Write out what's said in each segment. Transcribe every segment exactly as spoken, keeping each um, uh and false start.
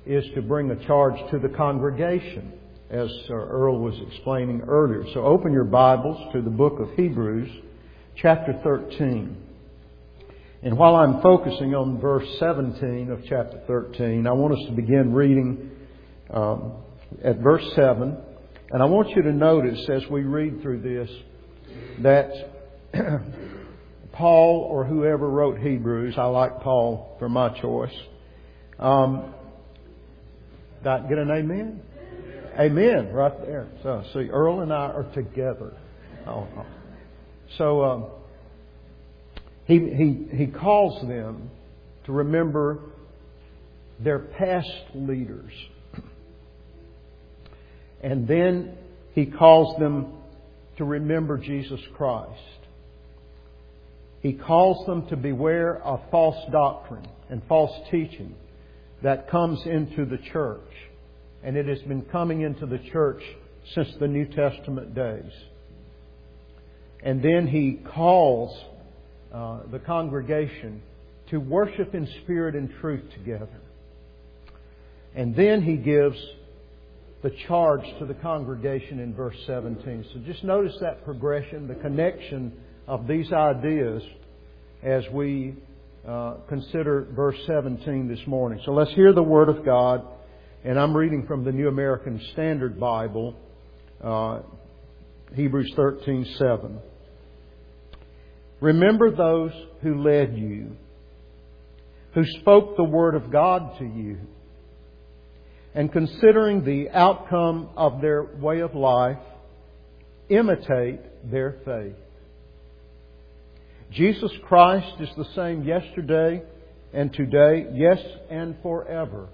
is to bring a charge to the congregation, as Earl was explaining earlier. So open your Bibles to the book of Hebrews, chapter thirteen. And while I'm focusing on verse seventeen of chapter thirteen, I want us to begin reading um, at verse seven. And I want you to notice as we read through this that Paul, or whoever wrote Hebrews, I like Paul for my choice. Um, did I get an amen? Amen, right there. So, see, Earl and I are together. Oh, oh. So, um, he he he calls them to remember their past leaders, and then he calls them to remember Jesus Christ. He calls them to beware of false doctrine and false teaching that comes into the church. And it has been coming into the church since the New Testament days. And then he calls uh, the congregation to worship in spirit and truth together. And then he gives the charge to the congregation in verse seventeen. So just notice that progression, the connection of these ideas as we uh, consider verse seventeen this morning. So let's hear the Word of God. And I'm reading from the New American Standard Bible, uh, Hebrews thirteen seven. Remember those who led you, who spoke the Word of God to you, and considering the outcome of their way of life, imitate their faith. Jesus Christ is the same yesterday and today, yes, and forever.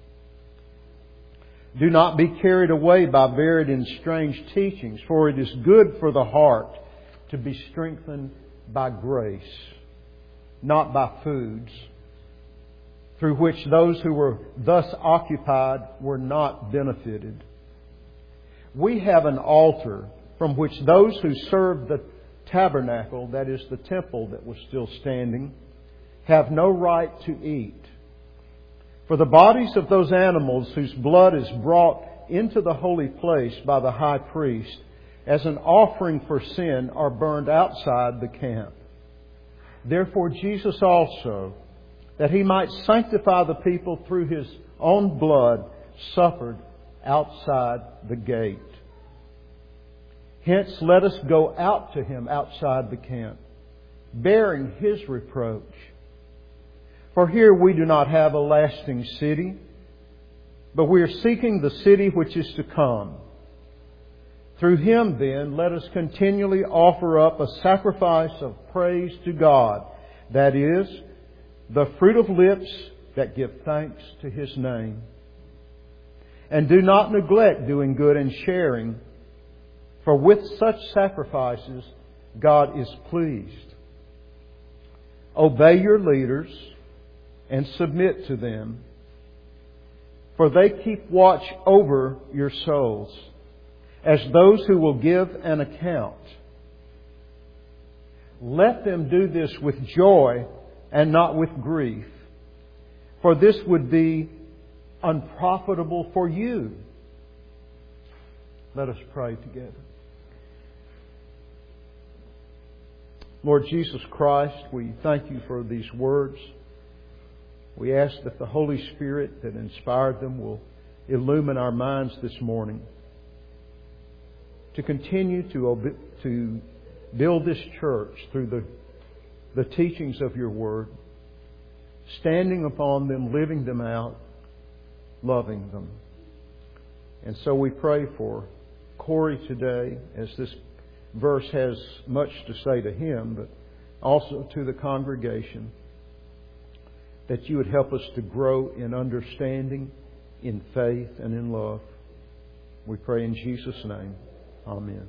Do not be carried away by varied and strange teachings, for it is good for the heart to be strengthened by grace, not by foods, through which those who were thus occupied were not benefited. We have an altar from which those who serve the tabernacle, that is the temple that was still standing, have no right to eat. For the bodies of those animals whose blood is brought into the holy place by the high priest as an offering for sin are burned outside the camp. Therefore Jesus also, that He might sanctify the people through His own blood, suffered outside the gate. Hence let us go out to Him outside the camp, bearing His reproach. For here we do not have a lasting city, but we are seeking the city which is to come. Through Him, then, let us continually offer up a sacrifice of praise to God, that is, the fruit of lips that give thanks to His name. And do not neglect doing good and sharing, for with such sacrifices God is pleased. Obey your leaders and submit to them, for they keep watch over your souls, as those who will give an account. Let them do this with joy and not with grief, for this would be unprofitable for you. Let us pray together. Lord Jesus Christ, we thank You for these words. We ask that the Holy Spirit that inspired them will illumine our minds this morning to continue to, ob- to build this church through the, the teachings of Your Word, standing upon them, living them out, loving them. And so we pray for Corey today, as this verse has much to say to him, but also to the congregation, that You would help us to grow in understanding, in faith, and in love. We pray in Jesus' name. Amen.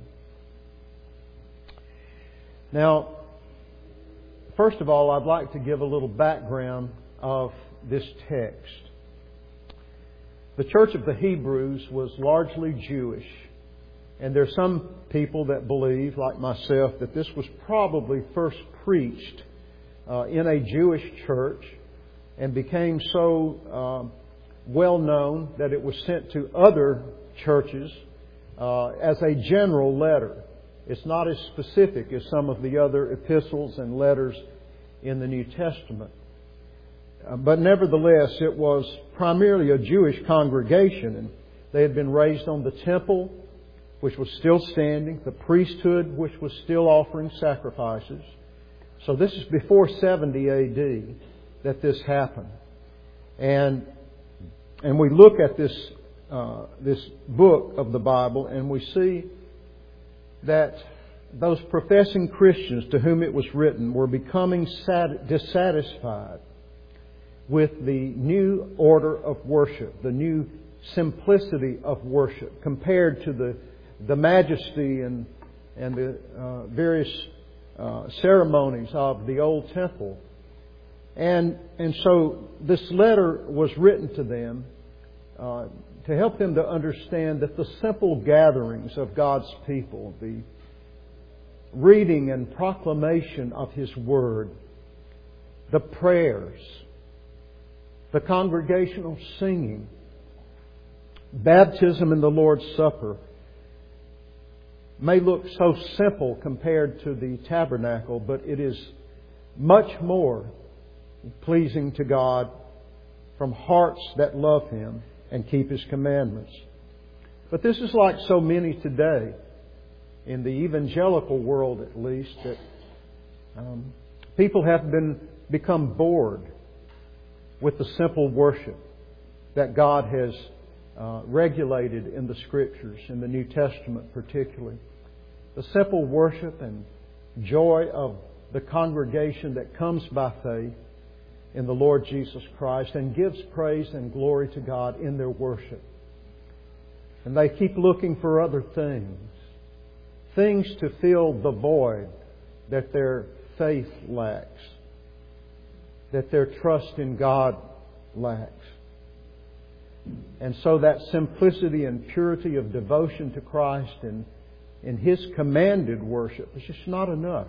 Now, first of all, I'd like to give a little background of this text. The church of the Hebrews was largely Jewish. And there are some people that believe, like myself, that this was probably first preached uh, in a Jewish church and became so well known that it was sent to other churches uh, as a general letter. It's not as specific as some of the other epistles and letters in the New Testament. Uh, but nevertheless, it was primarily a Jewish congregation, and they had been raised on the temple, which was still standing, the priesthood, which was still offering sacrifices. So this is before seventy A D that this happened. And and we look at this uh, this book of the Bible, and we see that those professing Christians to whom it was written were becoming sat- dissatisfied with the new order of worship, the new simplicity of worship compared to the the majesty and and the uh, various uh, ceremonies of the old temple. And and so this letter was written to them uh, to help them to understand that the simple gatherings of God's people, the reading and proclamation of His Word, the prayers, the congregational singing, baptism in the Lord's Supper, may look so simple compared to the tabernacle, but it is much more pleasing to God from hearts that love Him and keep His commandments. But this is like so many today, in the evangelical world at least, that um, people have been become bored with the simple worship that God has uh, regulated in the Scriptures, in the New Testament particularly. The simple worship and joy of the congregation that comes by faith in the Lord Jesus Christ and gives praise and glory to God in their worship. And they keep looking for other things, things to fill the void that their faith lacks, that their trust in God lacks. And so that simplicity and purity of devotion to Christ and in His commanded worship is just not enough.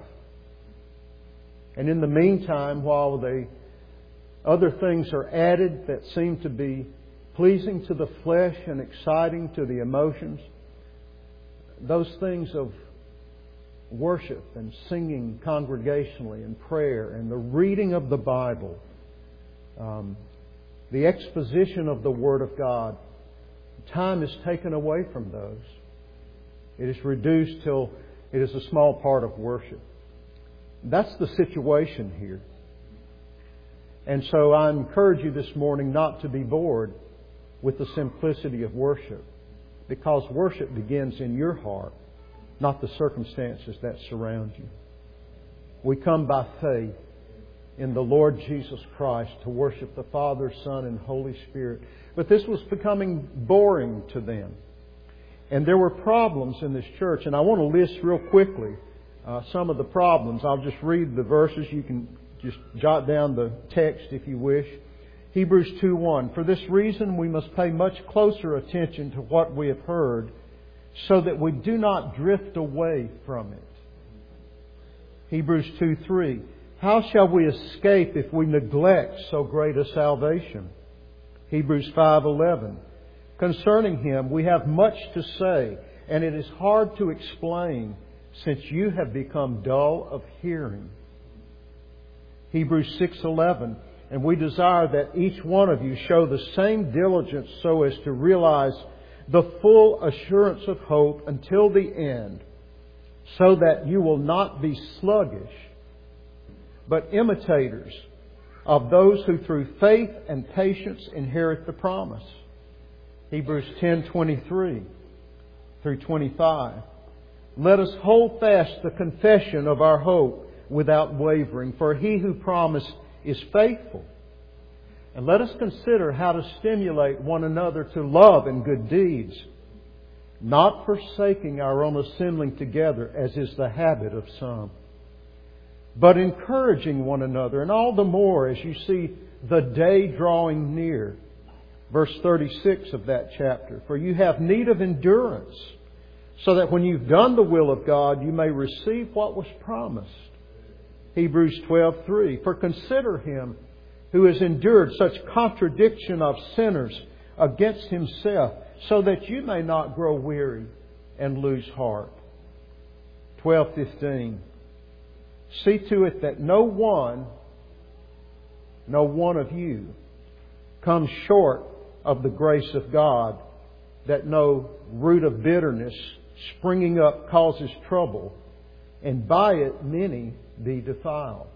And in the meantime, while they other things are added that seem to be pleasing to the flesh and exciting to the emotions, those things of worship and singing congregationally and prayer and the reading of the Bible, um, the exposition of the Word of God, time is taken away from those. It is reduced till it is a small part of worship. That's the situation here. And so I encourage you this morning not to be bored with the simplicity of worship, because worship begins in your heart, not the circumstances that surround you. We come by faith in the Lord Jesus Christ to worship the Father, Son, and Holy Spirit. But this was becoming boring to them. And there were problems in this church. And I want to list real quickly uh, some of the problems. I'll just read the verses. You can just jot down the text if you wish. Hebrews two one. For this reason we must pay much closer attention to what we have heard, so that we do not drift away from it. Hebrews two three. How shall we escape if we neglect so great a salvation? Hebrews five eleven. Concerning Him we have much to say, and it is hard to explain, since you have become dull of hearing. Hebrews six eleven. And we desire that each one of you show the same diligence so as to realize the full assurance of hope until the end, so that you will not be sluggish, but imitators of those who through faith and patience inherit the promise. Hebrews ten twenty-three through twenty-five. Let us hold fast the confession of our hope without wavering, for He who promised is faithful. And let us consider how to stimulate one another to love and good deeds, not forsaking our own assembling together, as is the habit of some, but encouraging one another, and all the more as you see the day drawing near. Verse thirty-six of that chapter. For you have need of endurance, so that when you've done the will of God, you may receive what was promised. Hebrews twelve three. For consider Him who has endured such contradiction of sinners, against himself, so that you may not grow weary and lose heart. twelve fifteen. See to it that no one, no one of you comes short of the grace of God, that no root of bitterness springing up causes trouble, and by it many be defiled.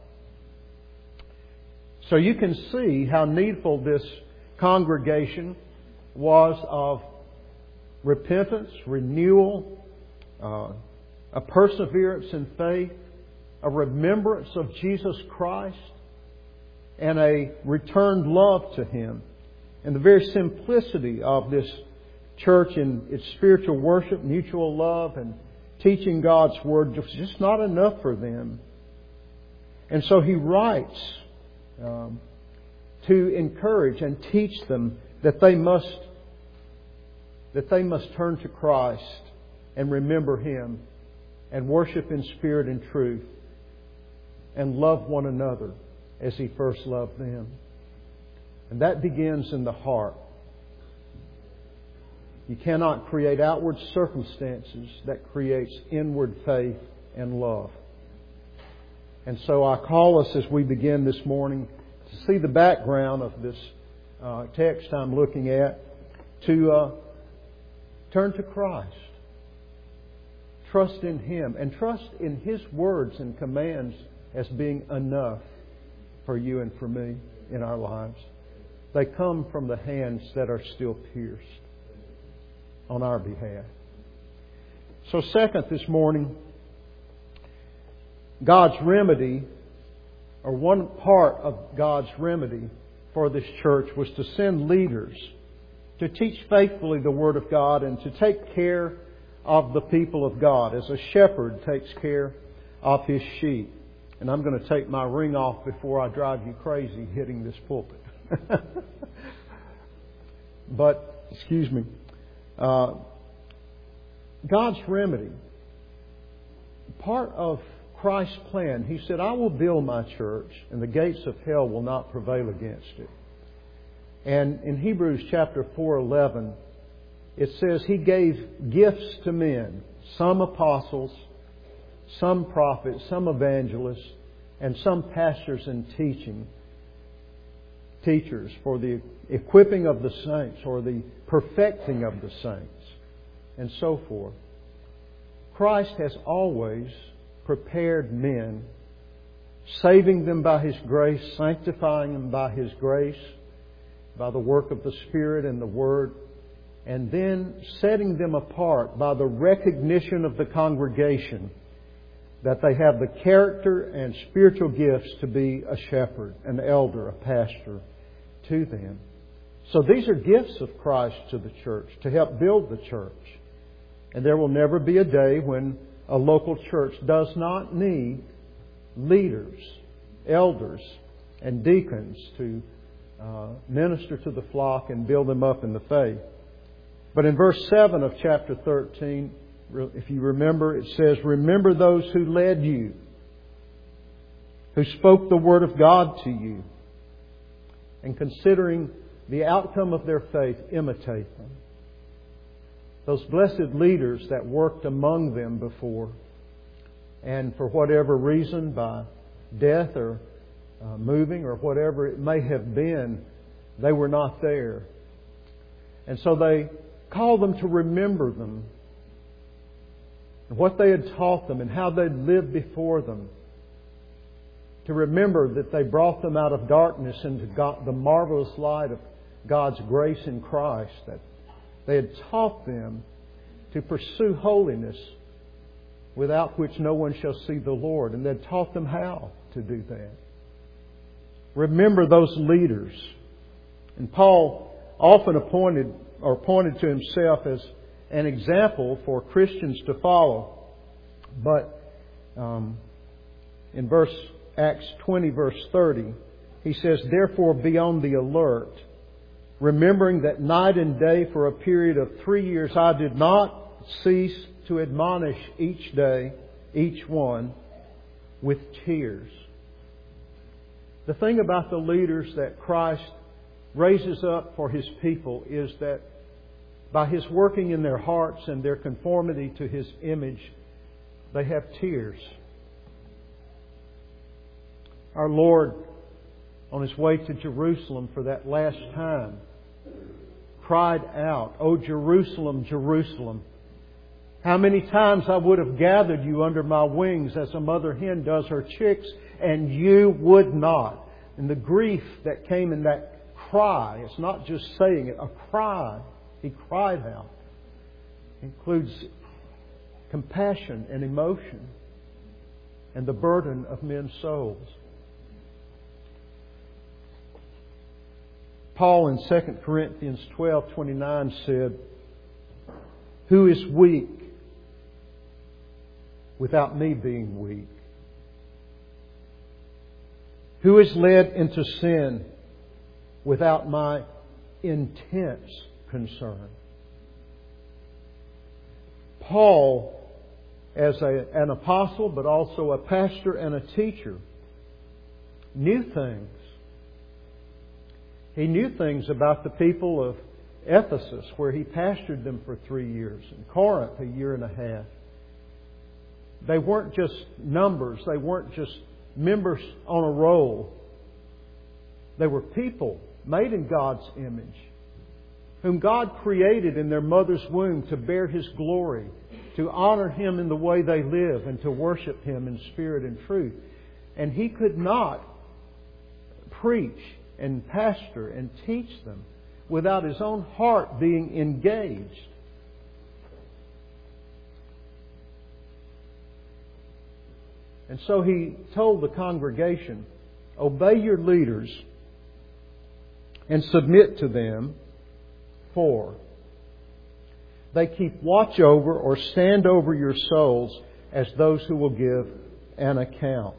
So you can see how needful this congregation was of repentance, renewal, uh, a perseverance in faith, a remembrance of Jesus Christ, and a returned love to Him. And the very simplicity of this church in its spiritual worship, mutual love, and teaching God's Word was just not enough for them. And so he writes um, to encourage and teach them that they must that they must turn to Christ and remember Him and worship in spirit and truth and love one another as He first loved them. And that begins in the heart. You cannot create outward circumstances that creates inward faith and love. And so I call us as we begin this morning to see the background of this uh, text I'm looking at, to uh, turn to Christ. Trust in Him and trust in His words and commands as being enough for you and for me in our lives. They come from the hands that are still pierced on our behalf. So second this morning, God's remedy, or one part of God's remedy for this church, was to send leaders to teach faithfully the Word of God and to take care of the people of God as a shepherd takes care of his sheep. And I'm going to take my ring off before I drive you crazy hitting this pulpit. But, excuse me, uh, God's remedy, part of Christ's plan, He said, I will build my church and the gates of hell will not prevail against it. And in Hebrews chapter four eleven, it says He gave gifts to men, some apostles, some prophets, some evangelists, and some pastors and teaching teachers for the equipping of the saints or the perfecting of the saints and so forth. Christ has always prepared men, saving them by His grace, sanctifying them by His grace, by the work of the Spirit and the Word, and then setting them apart by the recognition of the congregation that they have the character and spiritual gifts to be a shepherd, an elder, a pastor to them. So these are gifts of Christ to the church to help build the church. And there will never be a day when a local church does not need leaders, elders, and deacons to uh, minister to the flock and build them up in the faith. But in verse seven of chapter thirteen, if you remember, it says, remember those who led you, who spoke the Word of God to you, and considering the outcome of their faith, imitate them. Those blessed leaders that worked among them before, and for whatever reason, by death or uh, moving or whatever it may have been, they were not there. And so they called them to remember them, and what they had taught them and how they'd lived before them. To remember that they brought them out of darkness into God, the marvelous light of God's grace in Christ. That they had taught them to pursue holiness, without which no one shall see the Lord. And they'd taught them how to do that. Remember those leaders. And Paul often appointed or pointed to himself as an example for Christians to follow. But um, in verse Acts twenty, verse thirty, he says, therefore be on the alert, remembering that night and day for a period of three years I did not cease to admonish each day, each one, with tears. The thing about the leaders that Christ raises up for His people is that by His working in their hearts and their conformity to His image, they have tears. Our Lord, on His way to Jerusalem for that last time, cried out, "O Jerusalem, Jerusalem, how many times I would have gathered you under my wings as a mother hen does her chicks, and you would not." And the grief that came in that cry, it's not just saying it, a cry. He cried out. It includes compassion and emotion and the burden of men's souls. Paul in Second Corinthians twelve twenty-nine said, "Who is weak without me being weak? Who is led into sin without my intense concern?" Paul, as a, an apostle, but also a pastor and a teacher, knew things. He knew things about the people of Ephesus, where he pastored them for three years, and Corinth a year and a half. They weren't just numbers. They weren't just members on a roll. They were people made in God's image, whom God created in their mother's womb to bear His glory, to honor Him in the way they live, and to worship Him in spirit and truth. And He could not preach and pastor and teach them without His own heart being engaged. And so He told the congregation, "Obey your leaders and submit to them, for they keep watch over or stand over your souls as those who will give an account."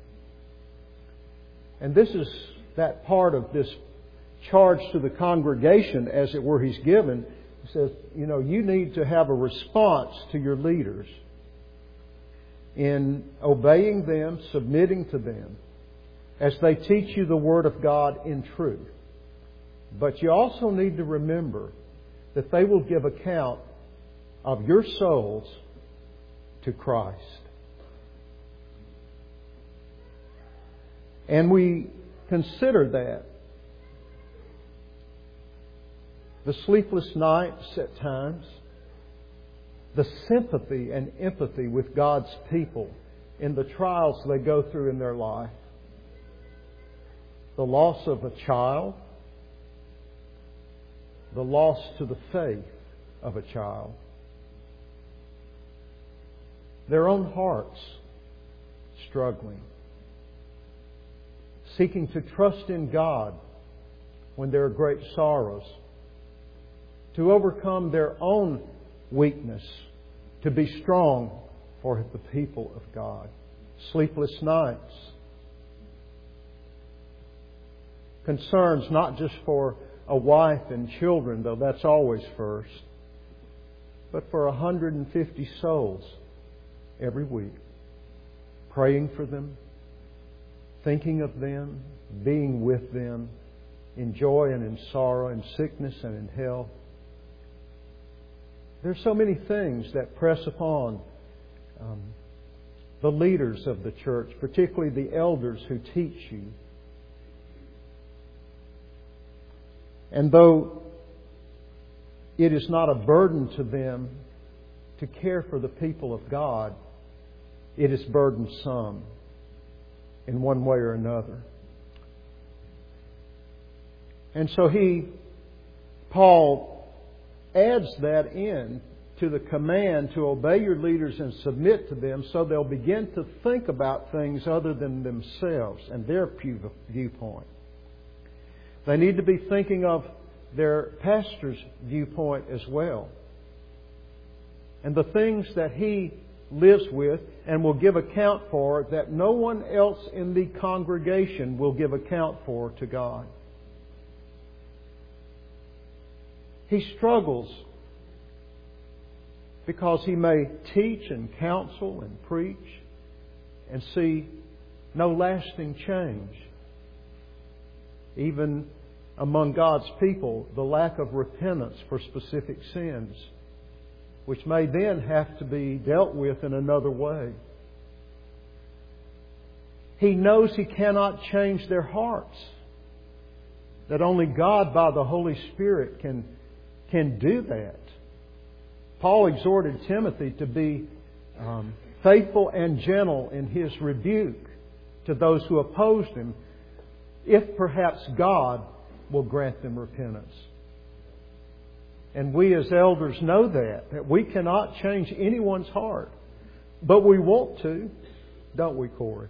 And this is that part of this charge to the congregation, as it were, He's given. He says, you know, you need to have a response to your leaders in obeying them, submitting to them, as they teach you the Word of God in truth. But you also need to remember that they will give account of your souls to Christ. And we consider that. The sleepless nights at times, the sympathy and empathy with God's people in the trials they go through in their life, the loss of a child, the loss to the faith of a child, their own hearts struggling, seeking to trust in God when there are great sorrows, to overcome their own weakness, to be strong for the people of God. Sleepless nights. Concerns not just for a wife and children, though that's always first, but for one hundred fifty souls every week. Praying for them, thinking of them, being with them, in joy and in sorrow, in sickness and in health. There's so many things that press upon um, the leaders of the church, particularly the elders who teach you. And though it is not a burden to them to care for the people of God, it is burdensome in one way or another. And so he, Paul, adds that in to the command to obey your leaders and submit to them, so they'll begin to think about things other than themselves and their viewpoint. They need to be thinking of their pastor's viewpoint as well, and the things that he lives with and will give account for that no one else in the congregation will give account for to God. He struggles because he may teach and counsel and preach and see no lasting change, even among God's people the lack of repentance for specific sins, which may then have to be dealt with in another way. He knows He cannot change their hearts. That only God by the Holy Spirit can, can do that. Paul exhorted Timothy to be um, faithful and gentle in his rebuke to those who opposed him, if perhaps God will grant them repentance. And we as elders know that, that we cannot change anyone's heart. But we want to, don't we, Corey?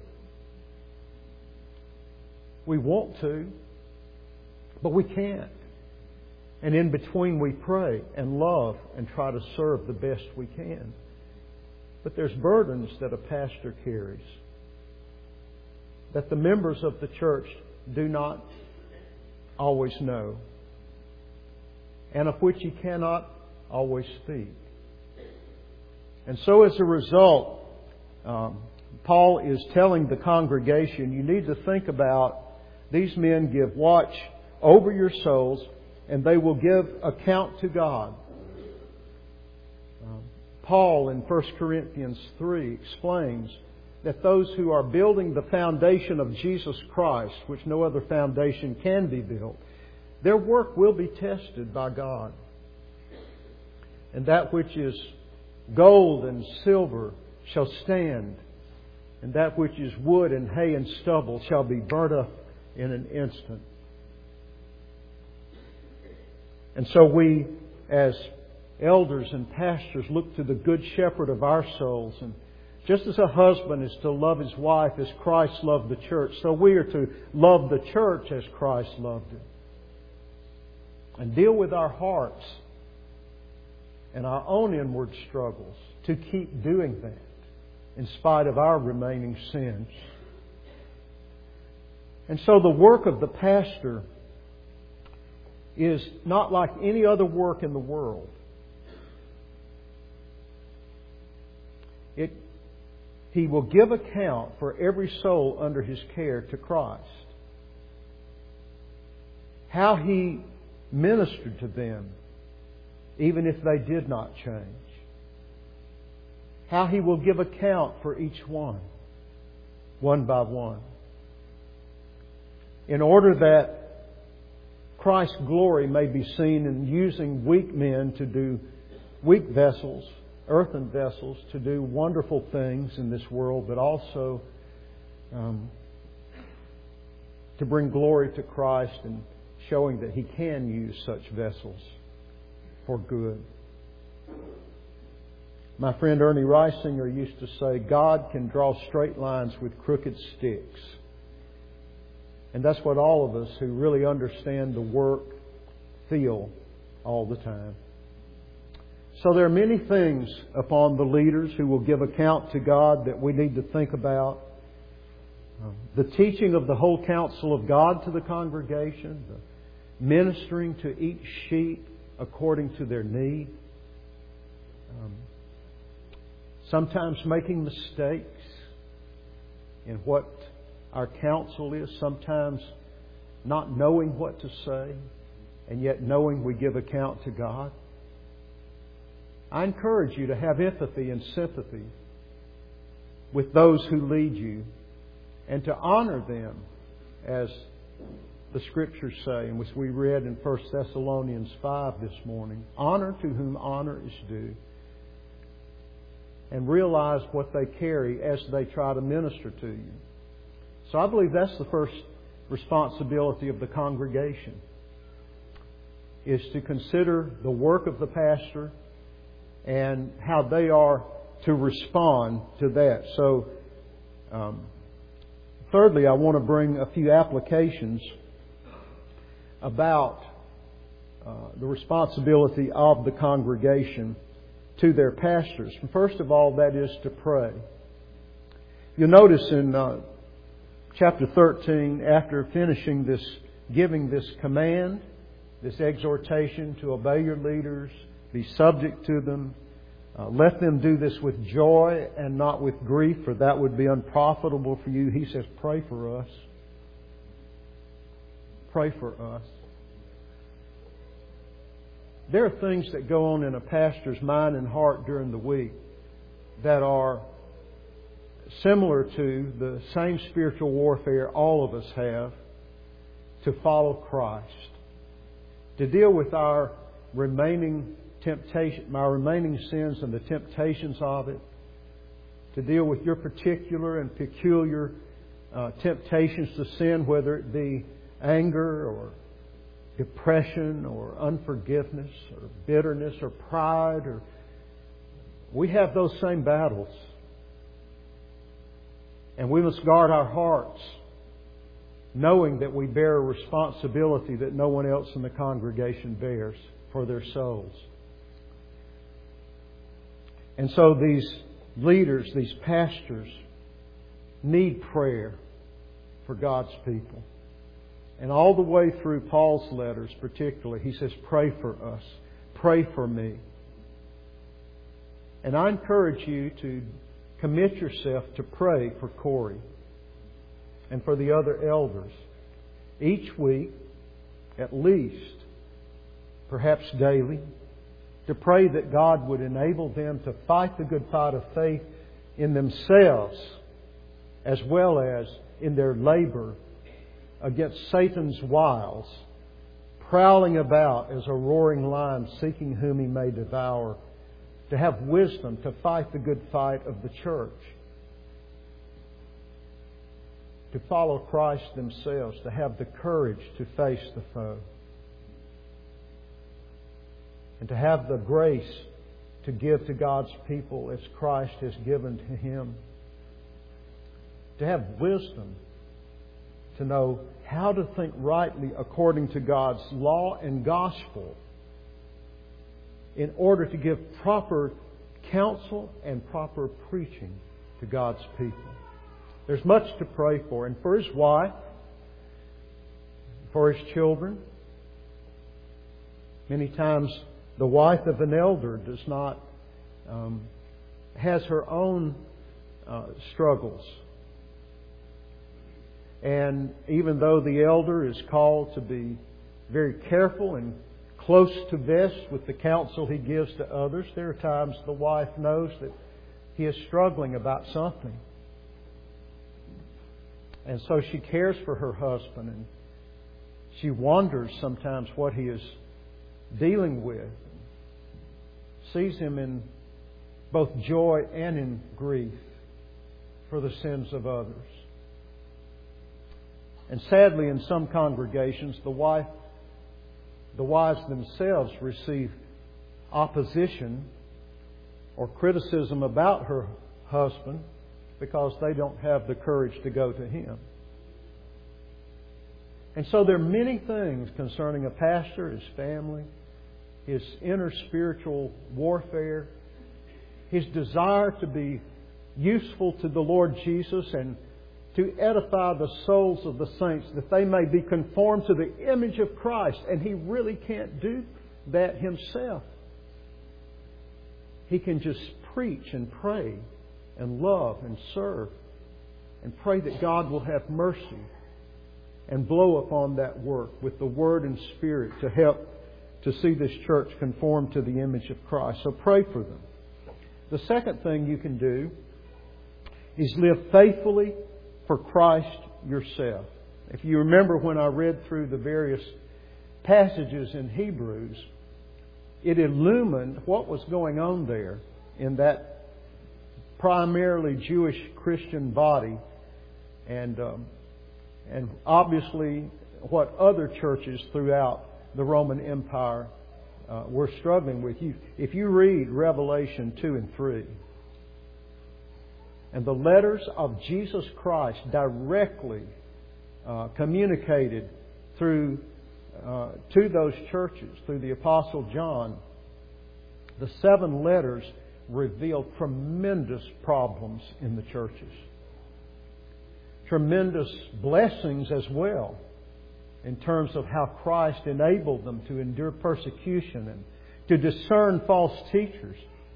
We want to, but we can't. And in between we pray and love and try to serve the best we can. But there's burdens that a pastor carries that the members of the church do not always know, and of which he cannot always speak. And so as a result, um, Paul is telling the congregation, you need to think about these men give watch over your souls, and they will give account to God. Um, Paul in First Corinthians three explains that those who are building the foundation of Jesus Christ, which no other foundation can be built, their work will be tested by God. And that which is gold and silver shall stand, and that which is wood and hay and stubble shall be burnt up in an instant. And so we, as elders and pastors, look to the Good Shepherd of our souls. And just as a husband is to love his wife as Christ loved the church, so we are to love the church as Christ loved it. And deal with our hearts and our own inward struggles to keep doing that in spite of our remaining sins. And so the work of the pastor is not like any other work in the world. It, he will give account for every soul under his care to Christ. How he ministered to them, even if they did not change. How he will give account for each one, one by one. In order that Christ's glory may be seen in using weak men to do, weak vessels, earthen vessels, to do wonderful things in this world, but also um, to bring glory to Christ and showing that He can use such vessels for good. My friend Ernie Reisinger used to say, God can draw straight lines with crooked sticks. And that's what all of us who really understand the work feel all the time. So there are many things upon the leaders who will give account to God that we need to think about. Um, the teaching of the whole counsel of God to the congregation, the ministering to each sheep according to their need. Um, sometimes making mistakes in what our counsel is, sometimes not knowing what to say, and yet knowing we give account to God. I encourage you to have empathy and sympathy with those who lead you and to honor them as the Scriptures say, and which we read in First Thessalonians five this morning. Honor to whom honor is due, and realize what they carry as they try to minister to you. So I believe that's the first responsibility of the congregation, is to consider the work of the pastor and how they are to respond to that. So, um, thirdly, I want to bring a few applications about uh, the responsibility of the congregation to their pastors. And first of all, that is to pray. You'll notice in uh, chapter thirteen, after finishing this, giving this command, this exhortation to obey your leaders, be subject to them, uh, let them do this with joy and not with grief, for that would be unprofitable for you. He says, pray for us. Pray for us. there are things that go on in a pastor's mind and heart during the week that are similar to the same spiritual warfare all of us have to follow Christ, to deal with our remaining temptation, our remaining sins and the temptations of it, to deal with your particular and peculiar uh, temptations to sin, whether it be anger or depression or unforgiveness or bitterness or pride. Or we have those same battles. And we must guard our hearts, knowing that we bear a responsibility that no one else in the congregation bears for their souls. And so these leaders, these pastors, need prayer for God's people. And all the way through Paul's letters particularly, he says, pray for us. Pray for me. And I encourage you to commit yourself to pray for Corey and for the other elders each week, at least, perhaps daily, to pray that God would enable them to fight the good fight of faith in themselves as well as in their labor against Satan's wiles, prowling about as a roaring lion seeking whom he may devour, to have wisdom to fight the good fight of the church, to follow Christ themselves, to have the courage to face the foe, and to have the grace to give to God's people as Christ has given to Him, to have wisdom to know how to think rightly according to God's law and gospel in order to give proper counsel and proper preaching to God's people. There's much to pray for. And for his wife, for his children. Many times the wife of an elder does not, um, has her own uh, struggles. And even though the elder is called to be very careful and close to vest with the counsel he gives to others, there are times the wife knows that he is struggling about something. And so she cares for her husband, and she wonders sometimes what he is dealing with. Sees him in both joy and in grief for the sins of others. And sadly, in some congregations, the wife, the wives themselves receive opposition or criticism about her husband because they don't have the courage to go to him. And so there are many things concerning a pastor, his family, his inner spiritual warfare, his desire to be useful to the Lord Jesus and to edify the souls of the saints, that they may be conformed to the image of Christ. And he really can't do that himself. He can just preach and pray and love and serve and pray that God will have mercy and blow upon that work with the Word and Spirit to help to see this church conform to the image of Christ. So pray for them. The second thing you can do is live faithfully for Christ yourself. If you remember when I read through the various passages in Hebrews, it illumined what was going on there in that primarily Jewish Christian body, and um, and obviously what other churches throughout the Roman Empire uh, were struggling with. You, if you read Revelation two and three, and the letters of Jesus Christ directly uh, communicated through uh, to those churches through the Apostle John, the seven letters reveal tremendous problems in the churches. Tremendous blessings as well, in terms of how Christ enabled them to endure persecution and to discern false teachers.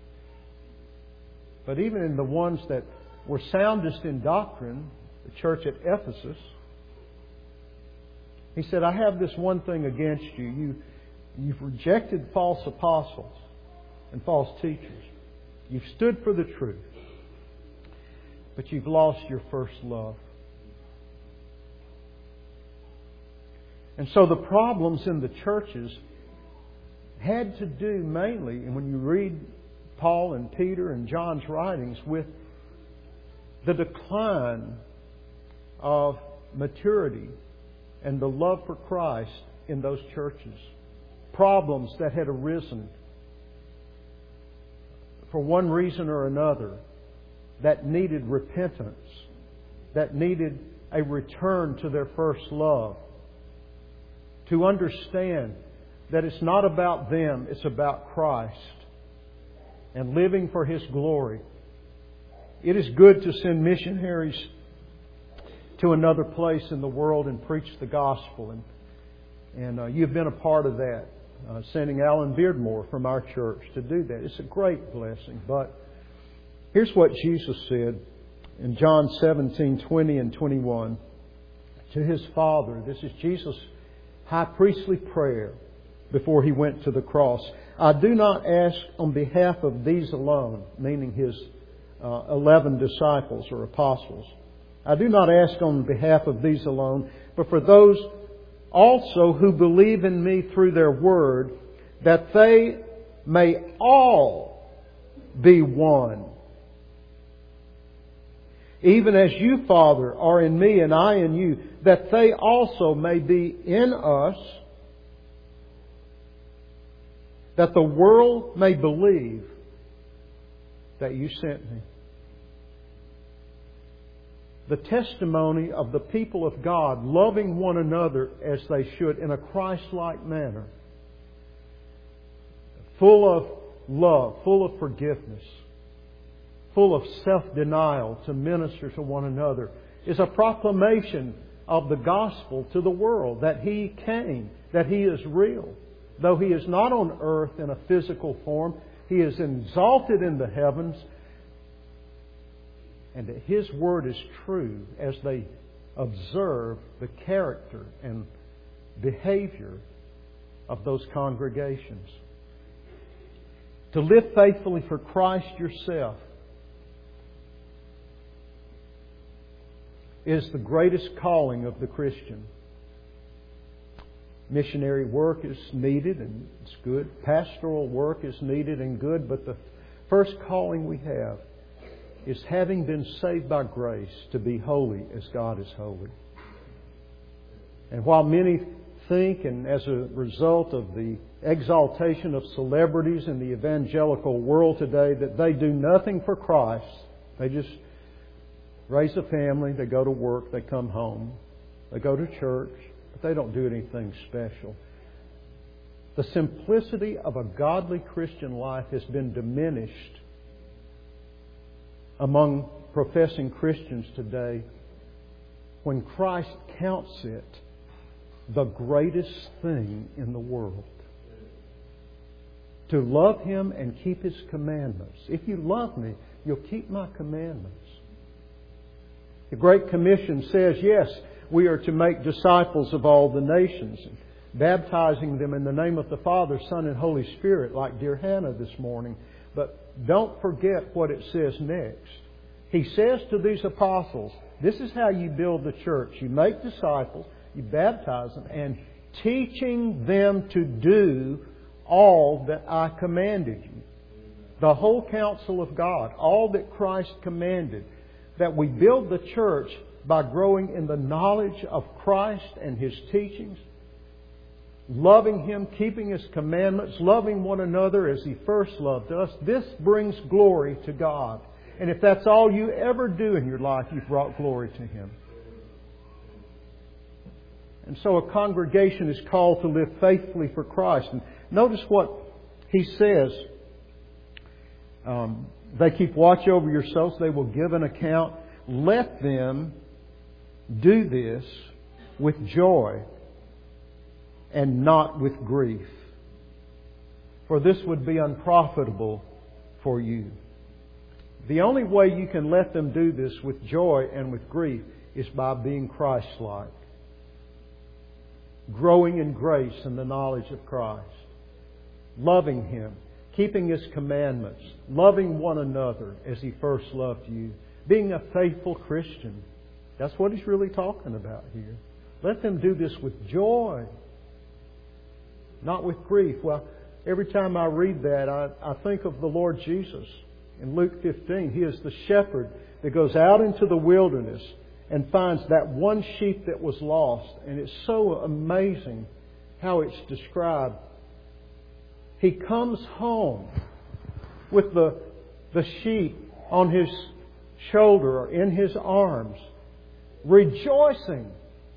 But even in the ones that were soundest in doctrine, the church at Ephesus, he said, I have this one thing against you. You, You've rejected false apostles and false teachers. You've stood for the truth. But you've lost your first love. And so the problems in the churches had to do mainly, and when you read Paul and Peter and John's writings, with the decline of maturity and the love for Christ in those churches. Problems that had arisen for one reason or another that needed repentance, that needed a return to their first love. To understand that it's not about them, it's about Christ and living for His glory. It is good to send missionaries to another place in the world and preach the gospel. And, and uh, you've been a part of that, uh, sending Alan Beardmore from our church to do that. It's a great blessing. But here's what Jesus said in John seventeen, twenty and twenty-one to His Father. This is Jesus' high priestly prayer before He went to the cross. I do not ask on behalf of these alone, meaning His uh, eleven disciples or apostles. I do not ask on behalf of these alone, but for those also who believe in Me through their word, that they may all be one. Even as You, Father, are in Me and I in You, that they also may be in us, that the world may believe that You sent Me. The testimony of the people of God loving one another as they should in a Christ-like manner, full of love, full of forgiveness, full of self-denial to minister to one another, is a proclamation of the gospel to the world, that He came, that He is real. Though He is not on earth in a physical form, He is exalted in the heavens, and that His word is true as they observe the character and behavior of those congregations. To live faithfully for Christ yourself is the greatest calling of the Christian. Missionary work is needed and it's good. Pastoral work is needed and good. But the first calling we have is, having been saved by grace, to be holy as God is holy. And while many think, and as a result of the exaltation of celebrities in the evangelical world today, that they do nothing for Christ, they just raise a family, they go to work, they come home, they go to church, but they don't do anything special. The simplicity of a godly Christian life has been diminished among professing Christians today, when Christ counts it the greatest thing in the world. To love Him and keep His commandments. If you love Me, you'll keep My commandments. The Great Commission says, yes, we are to make disciples of all the nations, baptizing them in the name of the Father, Son, and Holy Spirit, like dear Hannah this morning. But don't forget what it says next. He says to these apostles, this is how you build the church. You make disciples, you baptize them, and teaching them to do all that I commanded you. The whole counsel of God, all that Christ commanded. That we build the church by growing in the knowledge of Christ and His teachings, loving Him, keeping His commandments, loving one another as He first loved us. This brings glory to God. And if that's all you ever do in your life, you've brought glory to Him. And so a congregation is called to live faithfully for Christ. And notice what He says. Um, they keep watch over yourselves. They will give an account. Let them do this with joy and not with grief, for this would be unprofitable for you. The only way you can let them do this with joy and with grief is by being Christ-like. Growing in grace and the knowledge of Christ. loving Him, keeping His commandments, loving one another as He first loved you, being a faithful Christian. That's what He's really talking about here. Let them do this with joy, not with grief. Well, every time I read that, I, I think of the Lord Jesus in Luke fifteen. He is the shepherd that goes out into the wilderness and finds that one sheep that was lost. And it's so amazing how it's described. He comes home with the, the sheep on His shoulder or in His arms, rejoicing.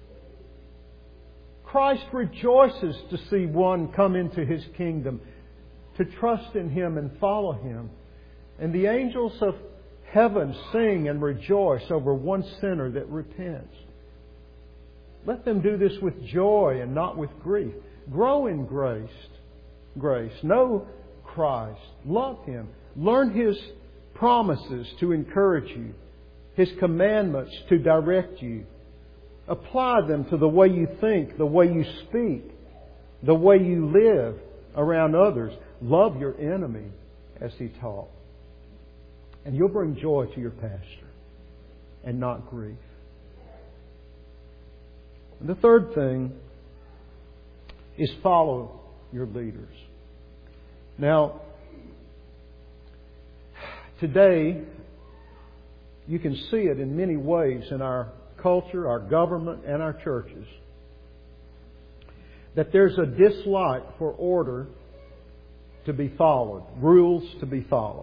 Christ rejoices to see one come into His kingdom, to trust in Him and follow Him. And the angels of heaven sing and rejoice over one sinner that repents. Let them do this with joy and not with grief. Grow in grace. Grace. Know Christ. Love Him. Learn His promises to encourage you. His commandments to direct you. Apply them to the way you think, the way you speak, the way you live around others. Love your enemy, as He taught. And you'll bring joy to your pastor and not grief. And the third thing is follow your leaders. Now, today, you can see it in many ways in our culture, our government, and our churches, that there's a dislike for order to be followed, rules to be followed.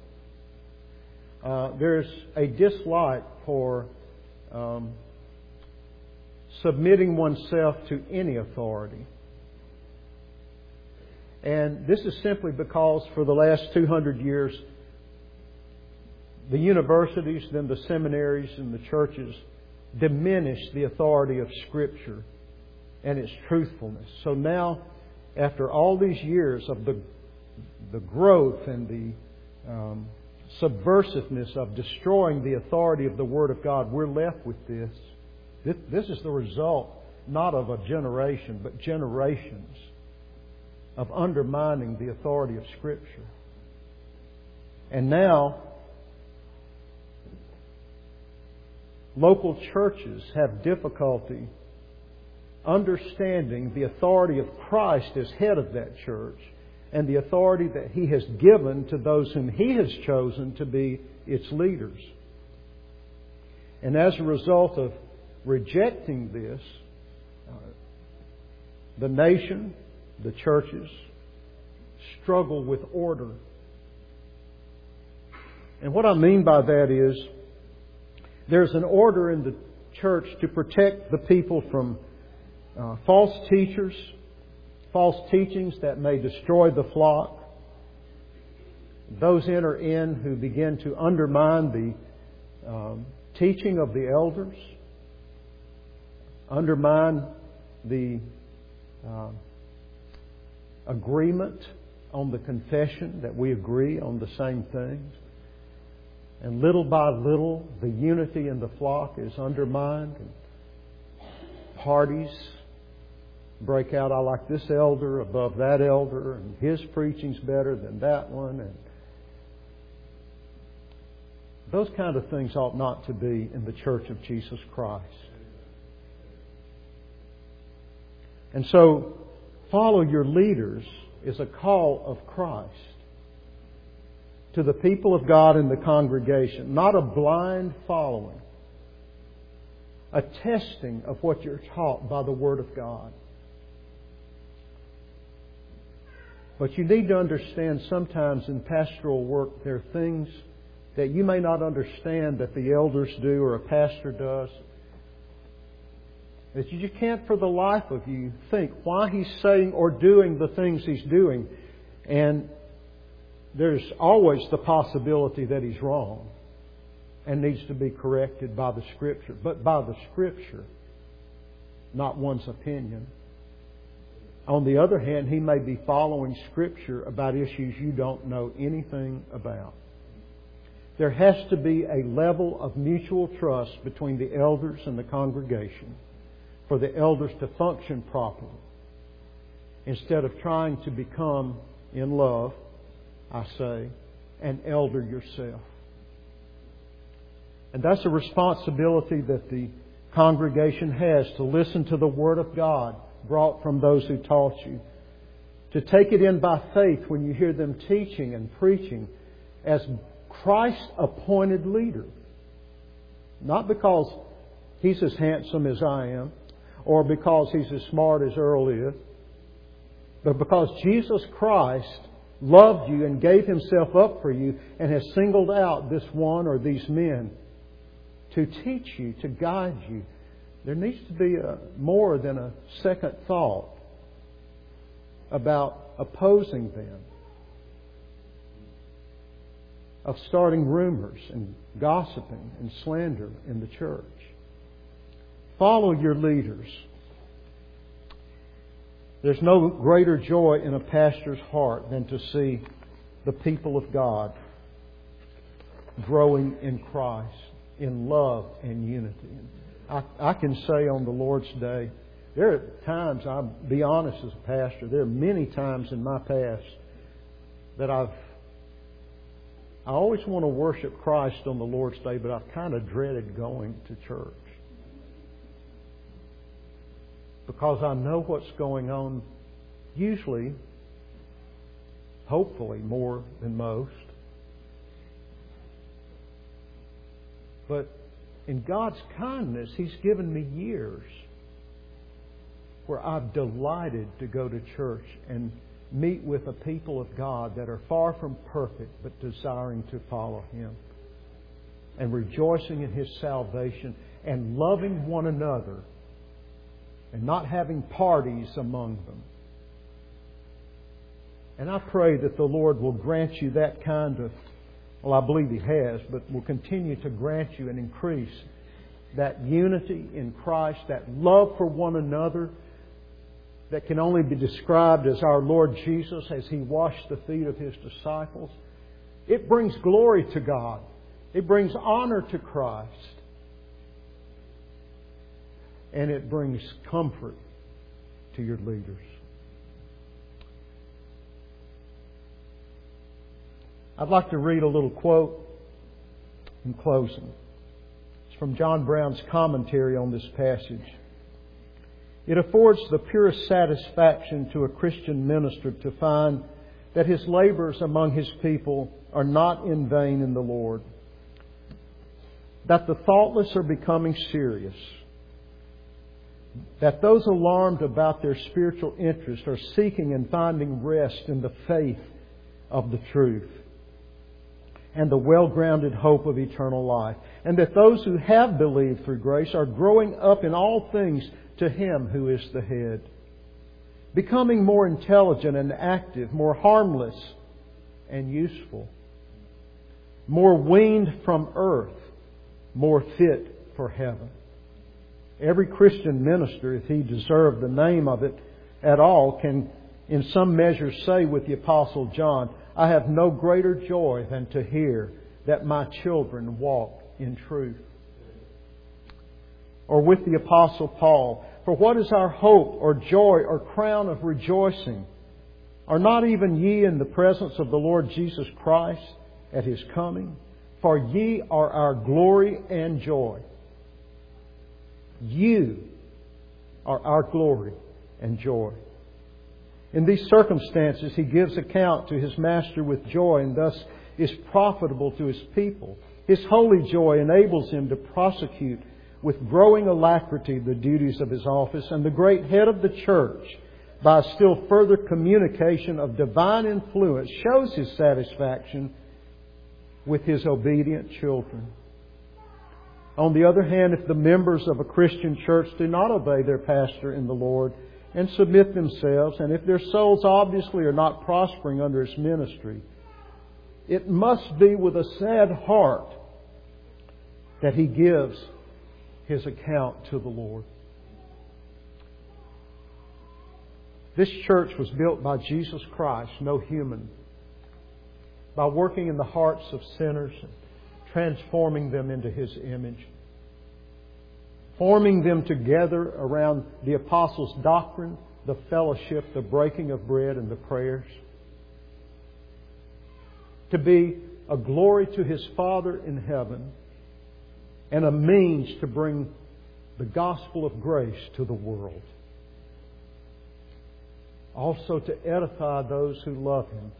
Uh, there's a dislike for um, submitting oneself to any authority. And this is simply because for the last two hundred years, the universities, then the seminaries and the churches diminished the authority of Scripture and its truthfulness. So now, after all these years of the the growth and the um, subversiveness of destroying the authority of the Word of God, we're left with this. This, this is the result not of a generation, but generations of undermining the authority of Scripture. And now, local churches have difficulty understanding the authority of Christ as head of that church and the authority that He has given to those whom He has chosen to be its leaders. And as a result of rejecting this, uh, the nation, the churches, struggle with order. And what I mean by that is, there's an order in the church to protect the people from uh, false teachers, false teachings that may destroy the flock. Those enter in who begin to undermine the um, teaching of the elders, undermine the uh, agreement on the confession that we agree on the same things. And little by little, the unity in the flock is undermined. And parties break out. I like this elder above that elder, and his preaching's better than that one. And those kind of things ought not to be in the Church of Jesus Christ. And so, follow your leaders is a call of Christ to the people of God in the congregation, not a blind following, a testing of what you're taught by the Word of God. But you need to understand sometimes in pastoral work there are things that you may not understand that the elders do or a pastor does. That you can't for the life of you think why he's saying or doing the things he's doing. And there's always the possibility that he's wrong and needs to be corrected by the Scripture. But by the Scripture, not one's opinion. On the other hand, he may be following Scripture about issues you don't know anything about. There has to be a level of mutual trust between the elders and the congregation for the elders to function properly, instead of trying to become in love, I say, and elder yourself. And that's a responsibility that the congregation has, to listen to the Word of God brought from those who taught you. To take it in by faith when you hear them teaching and preaching as Christ's appointed leader. Not because he's as handsome as I am, or because he's as smart as Earl is, but because Jesus Christ loved you and gave Himself up for you and has singled out this one or these men to teach you, to guide you. There needs to be a, more than a second thought about opposing them, of starting rumors and gossiping and slander in the church. Follow your leaders. There's no greater joy in a pastor's heart than to see the people of God growing in Christ, in love and unity. I, I can say on the Lord's Day, there are times, I'll be honest as a pastor, there are many times in my past that I've, I always want to worship Christ on the Lord's Day, but I've kind of dreaded going to church. Because I know what's going on, usually, hopefully more than most. But in God's kindness, He's given me years where I've delighted to go to church and meet with a people of God that are far from perfect, but desiring to follow Him, and rejoicing in His salvation and loving one another and not having parties among them. And I pray that the Lord will grant you that kind of, well, I believe He has, but will continue to grant you and increase that unity in Christ, that love for one another that can only be described as our Lord Jesus as He washed the feet of His disciples. It brings glory to God. It brings honor to Christ. And it brings comfort to your leaders. I'd like to read a little quote in closing. It's from John Brown's commentary on this passage. It affords the purest satisfaction to a Christian minister to find that his labors among his people are not in vain in the Lord, that the thoughtless are becoming serious, that those alarmed about their spiritual interest are seeking and finding rest in the faith of the truth and the well-grounded hope of eternal life, and that those who have believed through grace are growing up in all things to Him who is the head, becoming more intelligent and active, more harmless and useful, more weaned from earth, more fit for heaven. Every Christian minister, if he deserved the name of it at all, can in some measure say with the Apostle John, I have no greater joy than to hear that my children walk in truth. Or with the Apostle Paul, for what is our hope or joy or crown of rejoicing? Are not even ye in the presence of the Lord Jesus Christ at His coming? For ye are our glory and joy. You are our glory and joy. In these circumstances, he gives account to his master with joy and thus is profitable to his people. His holy joy enables him to prosecute with growing alacrity the duties of his office, and the great head of the church, by a still further communication of divine influence, shows his satisfaction with his obedient children. On the other hand, if the members of a Christian church do not obey their pastor in the Lord and submit themselves, and if their souls obviously are not prospering under his ministry, it must be with a sad heart that he gives his account to the Lord. This church was built by Jesus Christ, no human, by working in the hearts of sinners, transforming them into His image, forming them together around the apostles' doctrine, the fellowship, the breaking of bread, and the prayers. to be a glory to His Father in heaven and a means to bring the gospel of grace to the world. Also to edify those who love Him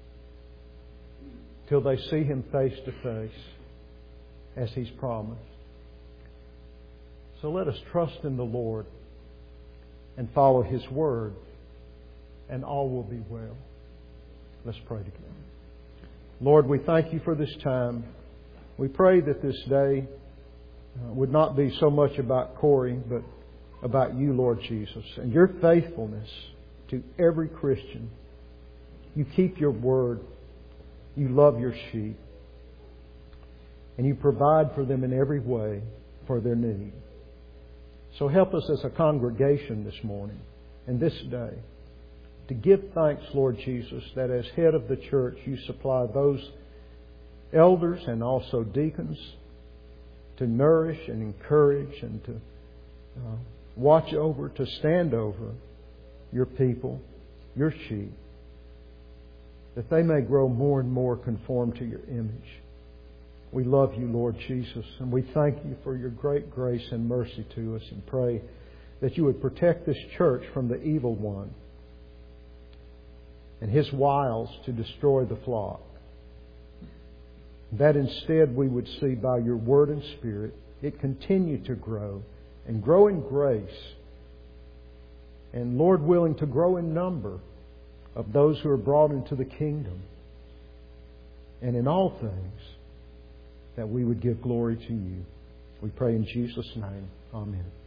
till they see Him face to face as He's promised. So let us trust in the Lord and follow His Word, and all will be well. Let's pray together. Lord, we thank You for this time. We pray that this day uh, would not be so much about Corey, but about You, Lord Jesus, and Your faithfulness to every Christian. You keep Your word. You love Your sheep. And You provide for them in every way for their need. So help us as a congregation this morning and this day to give thanks, Lord Jesus, that as head of the church You supply those elders and also deacons to nourish and encourage and to uh, watch over, to stand over Your people, Your sheep, that they may grow more and more conformed to Your image. We love You, Lord Jesus, and we thank You for Your great grace and mercy to us, and pray that You would protect this church from the evil one and his wiles to destroy the flock. That instead we would see by Your Word and Spirit it continue to grow and grow in grace, and, Lord willing, to grow in number of those who are brought into the kingdom. And in all things, that we would give glory to You. We pray in Jesus' name. Amen.